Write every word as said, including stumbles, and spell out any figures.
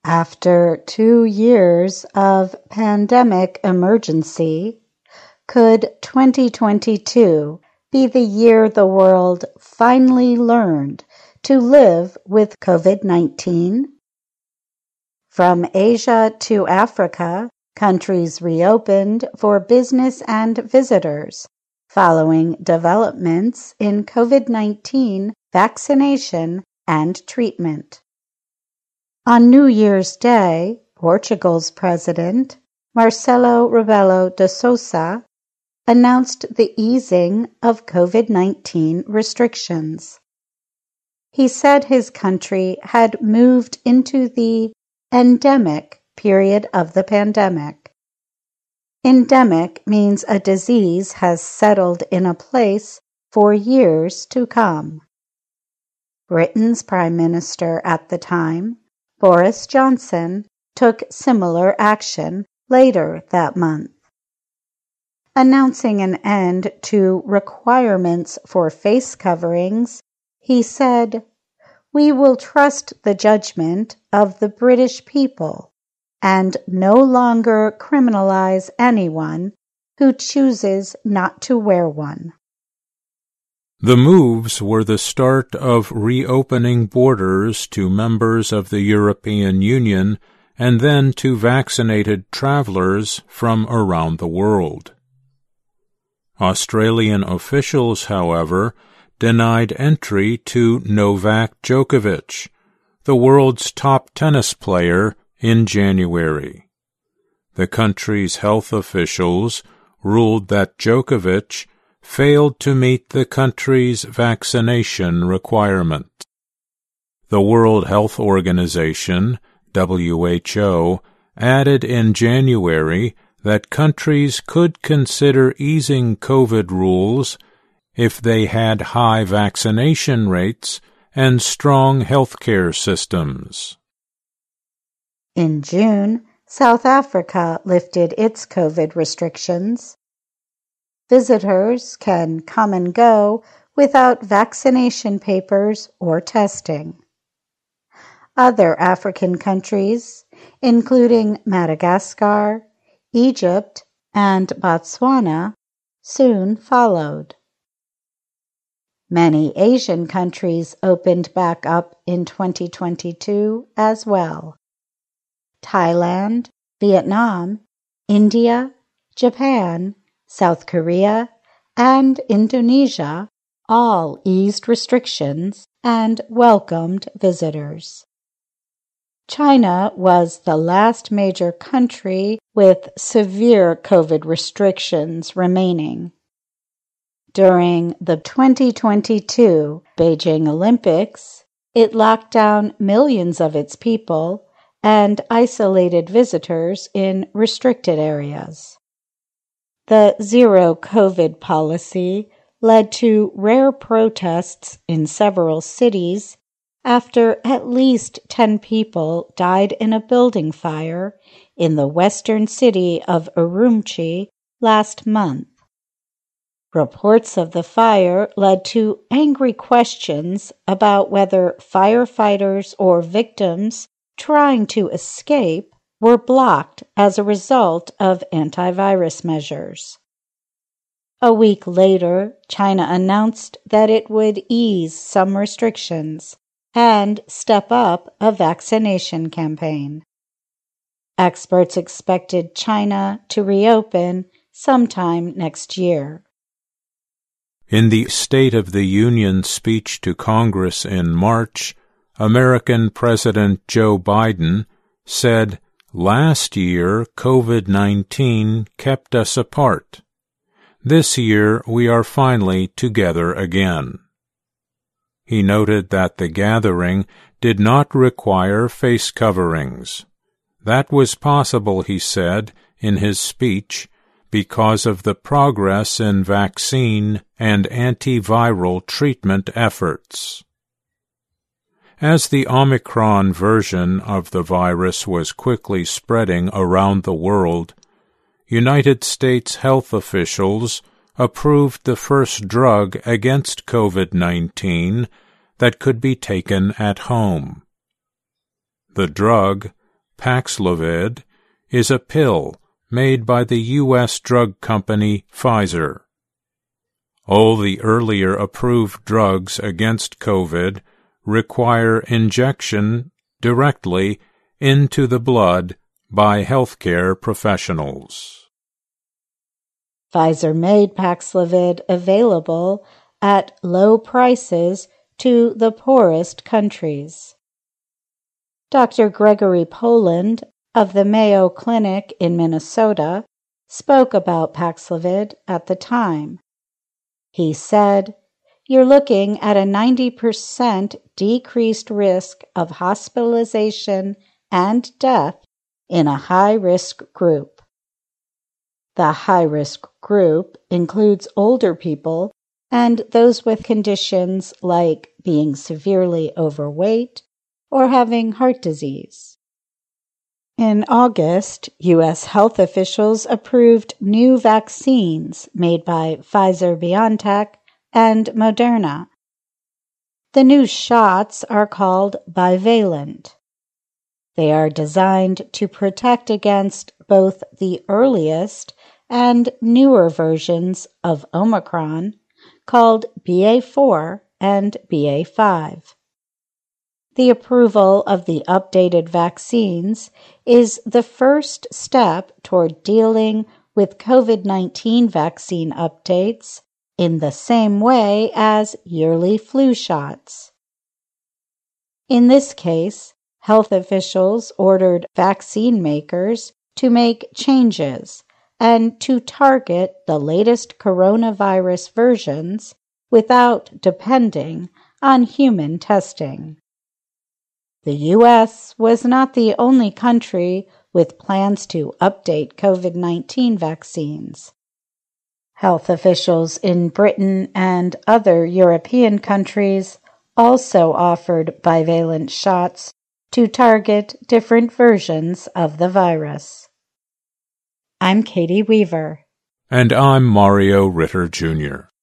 After two years of pandemic emergency, could twenty twenty-two be the year the world finally learned to live with COVID nineteen? From Asia to Africa, countries reopened for business and visitors following developments in COVID nineteen vaccination and treatment. On New Year's Day, Portugal's president, Marcelo Rebelo de Sousa, announced the easing of COVID nineteen restrictions. He said his country had moved into the endemic period of the pandemic. Endemic means a disease has settled in a place for years to come. Britain's Prime Minister at the time, Boris Johnson, took similar action later that month. Announcing an end to requirements for face coverings, he said, "We will trust the judgment of the British people and no longer criminalize anyone who chooses not to wear one." The moves were the start of reopening borders to members of the European Union and then to vaccinated travelers from around the world. Australian officials, however, denied entry to Novak Djokovic, the world's top tennis player, in January. The country's health officials ruled that Djokovic failed to meet the country's vaccination requirement. The World Health Organization, W H O, added in January that countries could consider easing COVID rules if they had high vaccination rates and strong healthcare systems. In June, South Africa lifted its COVID restrictions. Visitors can come and go without vaccination papers or testing. Other African countries, including Madagascar, Egypt, and Botswana, soon followed. Many Asian countries opened back up in twenty twenty-two as well. Thailand, Vietnam, India, Japan, South Korea, and Indonesia all eased restrictions and welcomed visitors. China was the last major country with severe COVID restrictions remaining. During the twenty twenty-two Beijing Olympics, it locked down millions of its people and isolated visitors in restricted areas. The zero COVID policy led to rare protests in several cities after at least ten people died in a building fire in the western city of Urumqi last month. Reports of the fire led to angry questions about whether firefighters or victims trying to escape were blocked as a result of antivirus measures. A week later, China announced that it would ease some restrictions and step up a vaccination campaign. Experts expected China to reopen sometime next year. In the State of the Union speech to Congress in March, American President Joe Biden said, "Last year, COVID nineteen kept us apart. This year, we are finally together again." He noted that the gathering did not require face coverings. That was possible, he said in his speech, because of the progress in vaccine and antiviral treatment efforts. As the Omicron version of the virus was quickly spreading around the world, United States health officials approved the first drug against COVID nineteen that could be taken at home. The drug, Paxlovid, is a pill made by the U S drug company Pfizer. All the earlier approved drugs against COVID require injection directly into the blood by healthcare professionals. Pfizer made Paxlovid available at low prices to the poorest countries. Doctor Gregory Poland of the Mayo Clinic in Minnesota spoke about Paxlovid at the time. He said, "You're looking at a ninety percent decreased risk of hospitalization and death in a high-risk group. The high-risk group includes older people and those with conditions like being severely overweight or having heart disease." In August, U S health officials approved new vaccines made by Pfizer-BioNTech and Moderna. The new shots are called bivalent. They are designed to protect against both the earliest and newer versions of Omicron, called B A four and B A five. The approval of the updated vaccines is the first step toward dealing with COVID nineteen vaccine updates in the same way as yearly flu shots. In this case, health officials ordered vaccine makers to make changes and to target the latest coronavirus versions without depending on human testing. The U S was not the only country with plans to update COVID nineteen vaccines. Health officials in Britain and other European countries also offered bivalent shots to target different versions of the virus. I'm Katie Weaver. And I'm Mario Ritter, Junior